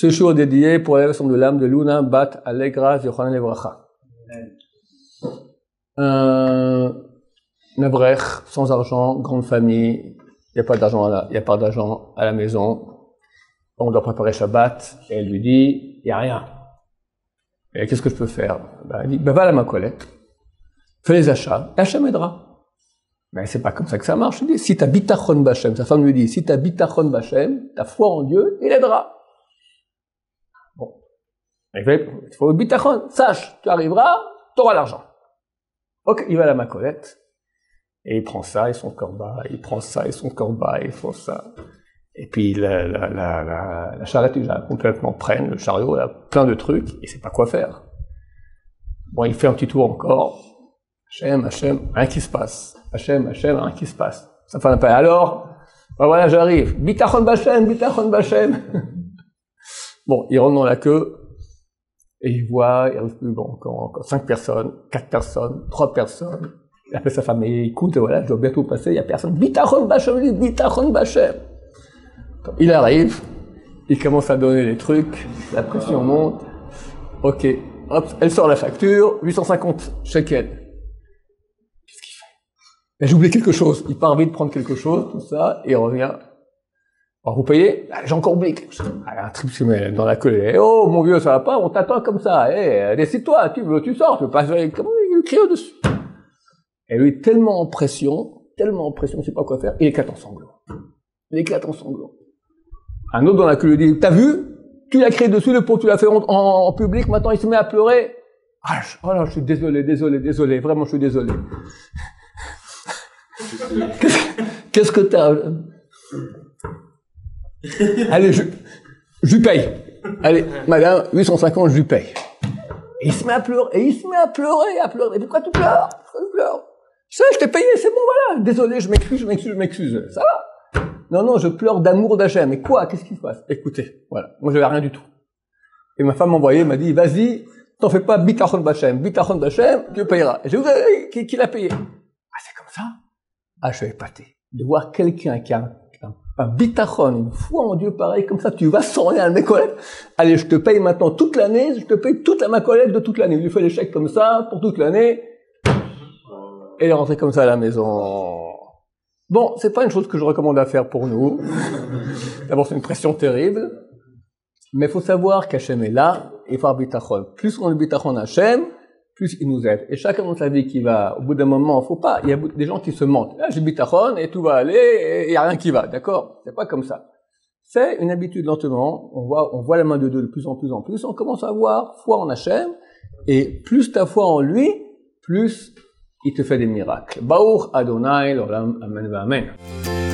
Ce jour est dédié pour l'élévation de l'âme de Luna Bat Allegra Zichron Levracha. Un abrech sans argent, grande famille, il n'y a pas d'argent à la maison. On doit préparer Shabbat, et elle lui dit, il n'y a rien. Et qu'est-ce que je peux faire? Elle dit, va à la Macolette, fais les achats, et Hachem aidera. Mais c'est pas comme ça que ça marche. Il dit, si t'as bitachon b'Hachem, sa femme lui dit, si t'as bitachon b'Hachem, t'as foi en Dieu, il aidera. Bon. Il faut bitachon, sache, tu arriveras, t'auras l'argent. Ok, il va à la Macolette, et il prend ça et son corba, il prend ça et son corba, il faut ça. Et puis la charrette est déjà complètement pleine, le chariot a plein de trucs, et sait pas quoi faire. Bon, il fait un petit tour encore. Hachem, rien qui se passe. Hachem, rien qui se passe. Ça fait un peu. Alors, ben voilà, j'arrive. Bitachon b'Hachem. Bon, il rentre dans la queue, et il voit, il reste plus bon, encore 5 personnes, 4 personnes, 3 personnes. Il appelle sa femme, et écoute, voilà, je dois bientôt passer, il y a personne. Bitachon b'Hachem. Il arrive, il commence à donner les trucs, la pression monte. Ok, hop, elle sort la facture, 850 shekels. Qu'est-ce qu'il fait? J'ai oublié quelque chose. Il part vite prendre quelque chose, tout ça, et il revient. Alors vous payez? J'ai encore oublié quelque chose. Un truc dans la queue. Oh mon vieux, ça va pas, on t'attend comme ça. Décide-toi, tu sors, tu veux pas jouer. Comment il crie au-dessus? Et lui, tellement en pression, il sait pas quoi faire, il éclate en sanglots. Un autre dans la queue lui dit, t'as vu? Tu l'as crié dessus, le pot, tu l'as fait en public, maintenant il se met à pleurer. Oh là, je suis désolé, vraiment je suis désolé. Qu'est-ce que t'as? Allez, je lui paye. Allez, madame, 850, je lui paye. Et il se met à pleurer, Mais pourquoi tu pleures? Je t'ai payé, c'est bon, voilà. Désolé, je m'excuse. Ça va? Non, je pleure d'amour d'Hachem. Mais quoi? Qu'est-ce qui se passe? Écoutez, voilà. Moi, j'avais rien du tout. Et ma femme m'a dit, vas-y, t'en fais pas, bitachon b'Hachem, Dieu payera. Et j'ai dit, qui l'a payé? C'est comme ça? Je suis épaté. De voir quelqu'un qui a un bitachon, une foi en Dieu pareil, comme ça, tu vas sans rien à la Macolette. Allez, je te paye maintenant toute l'année, je te paye toute la Macolette de toute l'année. Je lui fais les chèques comme ça, pour toute l'année. Et il est rentré comme ça à la maison. Bon, c'est pas une chose que je recommande à faire pour nous. D'abord, c'est une pression terrible. Mais il faut savoir qu'Hachem est là, et il faut avoir bitachon. Plus on a le bitachon Hachem, plus il nous aide. Et chacun dans sa vie qui va, au bout d'un moment, il y a des gens qui se mentent. Là, j'ai bitachon, et tout va aller, et il n'y a rien qui va, d'accord? C'est pas comme ça. C'est une habitude lentement, on voit la main de Dieu de plus en plus, on commence à avoir foi en Hachem, et plus ta foi en lui, plus il te fait des miracles. Baruch Adonai, l'olam, amen, amen.